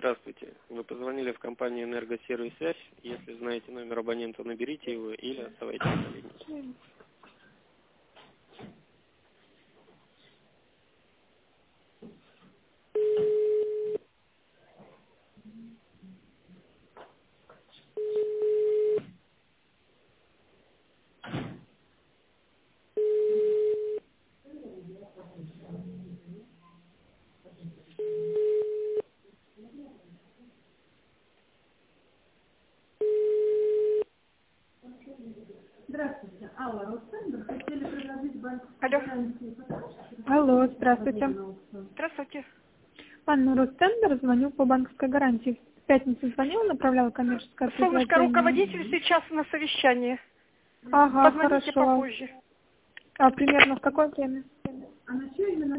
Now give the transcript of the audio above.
Здравствуйте. Вы позвонили в компанию «Энергосервис Связь». Если знаете номер абонента, наберите его или оставайтесь на линии. Здравствуйте. Алла, Ростендер. Хотели предложить банковскую Алло. гарантию. Алло, здравствуйте. Здравствуйте. Анна Ростендер, звоню по банковской гарантии. В пятницу звонила, направляла коммерческое Солнышко, предложение. руководитель сейчас на совещании. Ага, Позвоните хорошо. попозже. А примерно в какое время? А на что именно